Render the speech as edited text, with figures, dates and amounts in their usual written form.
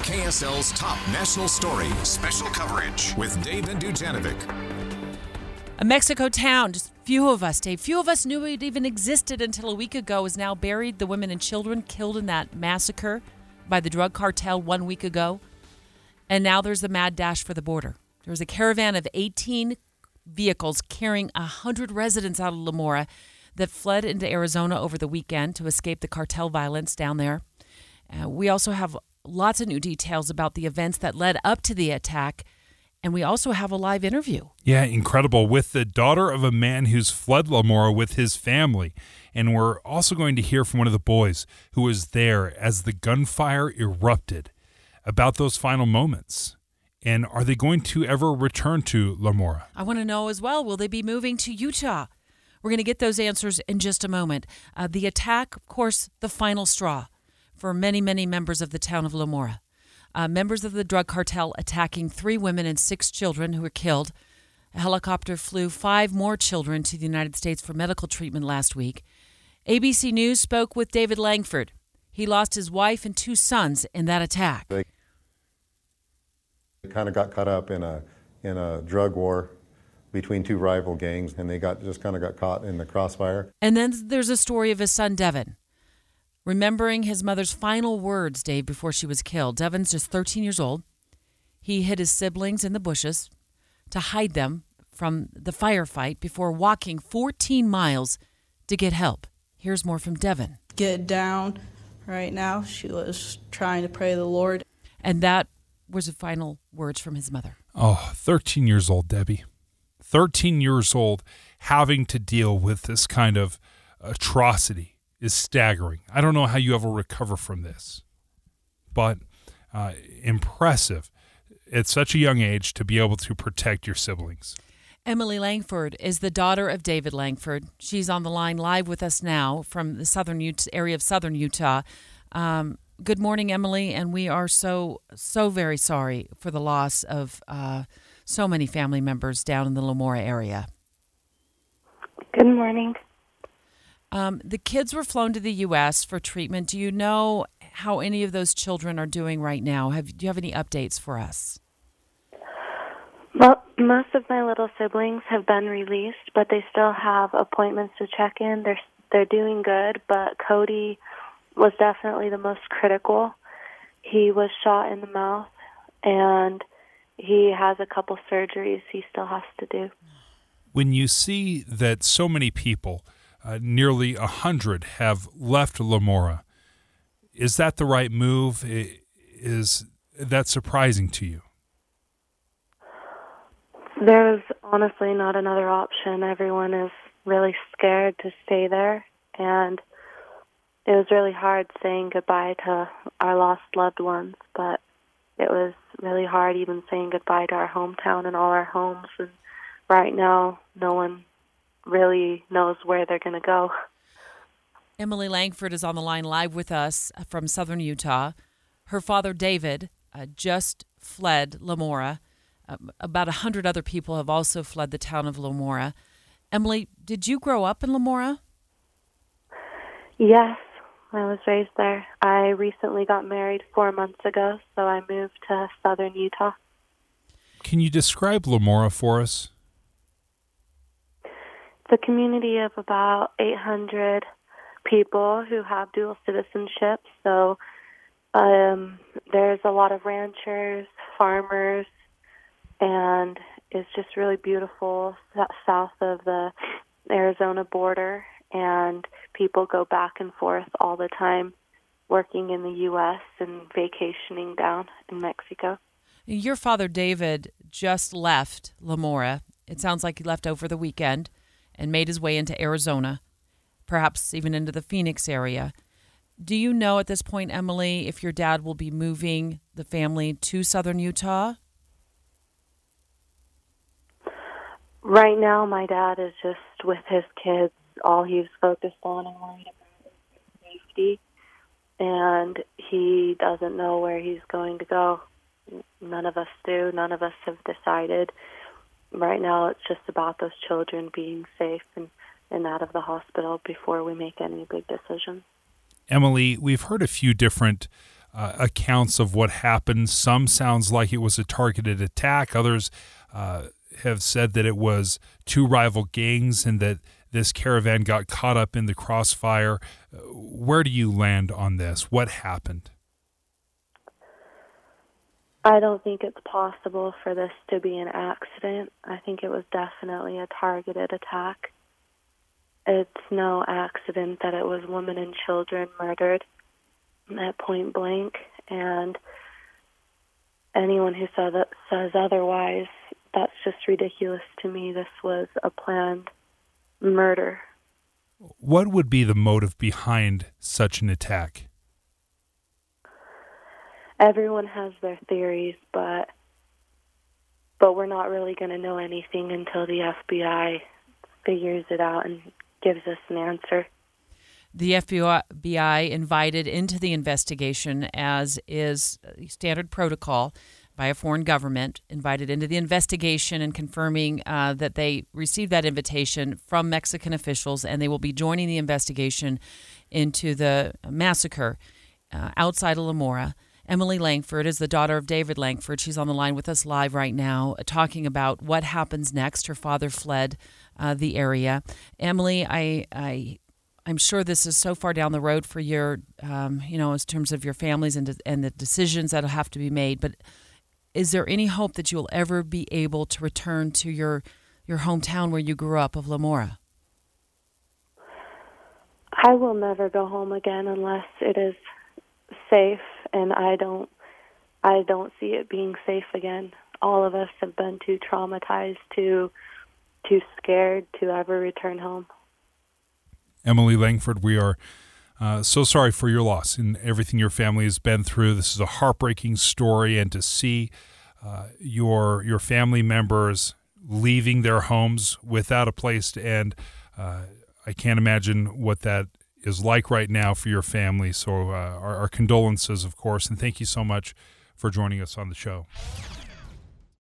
KSL's top national story. Special coverage with Dave and Dujanovic. A Mexico town, just few of us, Dave, few of us knew it even existed until a week ago, is now buried. The women and children killed in that massacre by the drug cartel 1 week ago. And now there's the mad dash for the border. There was a caravan of 18 vehicles carrying 100 residents out of La Mora that fled into Arizona over the weekend to escape the cartel violence down there. We also have lots of new details about the events that led up to the attack. And we also have a live interview. Yeah, incredible. With the daughter of a man who's fled La Mora with his family. And we're also going to hear from one of the boys who was there as the gunfire erupted about those final moments. And are they going to ever return to La Mora? I want to know as well, will they be moving to Utah? We're going to get those answers in just a moment. The attack, of course, the final straw for many, many members of the town of La Mora. Members of the drug cartel attacking 3 women and 6 children who were killed. A helicopter flew 5 more children to the United States for medical treatment last week. ABC News spoke with David Langford. He lost his wife and 2 sons in that attack. They kind of got caught up in a drug war between 2 rival gangs, and they got caught in the crossfire. And then there's a story of his son, Devin. Remembering his mother's final words, Dave, before she was killed. Devin's just 13 years old. He hid his siblings in the bushes to hide them from the firefight before walking 14 miles to get help. Here's more from Devin. Get down right now. She was trying to pray to the Lord. And that was the final words from his mother. Oh, 13 years old, Debbie. 13 years old having to deal with this kind of atrocity is staggering. I don't know how you ever recover from this, but impressive at such a young age to be able to protect your siblings. Emily Langford is the daughter of David Langford. She's on the line live with us now from the southern area of southern Utah. Good morning, Emily, and we are so very sorry for the loss of so many family members down in the La Mora area. Good morning. The kids were flown to the U.S. for treatment. Do you know how any of those children are doing right now? Do you have any updates for us? Well, most of my little siblings have been released, but they still have appointments to check in. They're doing good, but Cody was definitely the most critical. He was shot in the mouth, and he has a couple surgeries he still has to do. When you see that so many people, nearly 100, have left La Mora, is that the right move? Is that surprising to you? There's honestly not another option. Everyone is really scared to stay there, and it was really hard saying goodbye to our lost loved ones, but it was really hard even saying goodbye to our hometown and all our homes. And right now, no one really knows where they're going to go. Emily Langford is on the line live with us from southern Utah. Her father, David, just fled La Mora. About 100 other people have also fled the town of La Mora. Emily, did you grow up in La Mora? Yes, I was raised there. I recently got married 4 months ago, so I moved to southern Utah. Can you describe La Mora for us? It's a community of about 800 people who have dual citizenship. So there's a lot of ranchers, farmers, and it's just really beautiful south of the Arizona border. And people go back and forth all the time, working in the U.S. and vacationing down in Mexico. Your father, David, just left La Mora. It sounds like he left over the weekend and made his way into Arizona, perhaps even into the Phoenix area. Do you know at this point, Emily, if your dad will be moving the family to southern Utah? Right now, my dad is just with his kids. All he's focused on and worried about is safety, and he doesn't know where he's going to go. None of us do. None of us have decided. Right now, it's just about those children being safe and out of the hospital before we make any big decisions. Emily, we've heard a few different accounts of what happened. Some sounds like it was a targeted attack. Others have said that it was two rival gangs and that this caravan got caught up in the crossfire. Where do you land on this? What happened? I don't think it's possible for this to be an accident. I think it was definitely a targeted attack. It's no accident that it was women and children murdered at point blank, and anyone who says otherwise, that's just ridiculous to me. This was a planned murder. What would be the motive behind such an attack? Everyone has their theories, but we're not really going to know anything until the FBI figures it out and gives us an answer. The FBI invited into the investigation, as is standard protocol by a foreign government, invited into the investigation and confirming that they received that invitation from Mexican officials, and they will be joining the investigation into the massacre outside of Lamora. Emily Langford is the daughter of David Langford. She's on the line with us live right now, talking about what happens next. Her father fled the area. Emily, I'm sure this is so far down the road for your, in terms of your families and the decisions that'll have to be made. But is there any hope that you'll ever be able to return to your hometown where you grew up of Lamora? I will never go home again unless it is safe, and I don't see it being safe again. All of us have been too traumatized, too scared to ever return home. Emily Langford, we are so sorry for your loss and everything your family has been through. This is a heartbreaking story, and to see your family members leaving their homes without a place to end, I can't imagine what that is like right now for your family. So our condolences, of course, and thank you so much for joining us on the show.